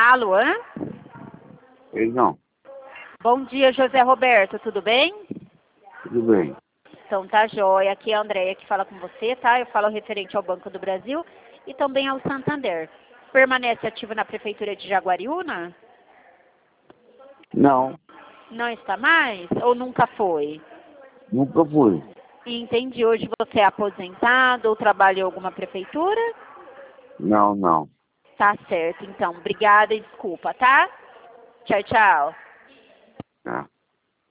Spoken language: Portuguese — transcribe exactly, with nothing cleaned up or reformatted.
Alô, hã? Pois não. Bom dia, José Roberto, tudo bem? Tudo bem. Então tá jóia, aqui é a Andréia que fala com você, tá? Eu falo referente ao Banco do Brasil e também ao Santander. Permanece ativo na Prefeitura de Jaguariúna? Não, Não está mais? Ou nunca foi? nunca fui. Entendi, hoje você é aposentado ou trabalha em alguma prefeitura? Não, não. Tá certo, então. Obrigada e desculpa, tá? Tchau, tchau. Tá.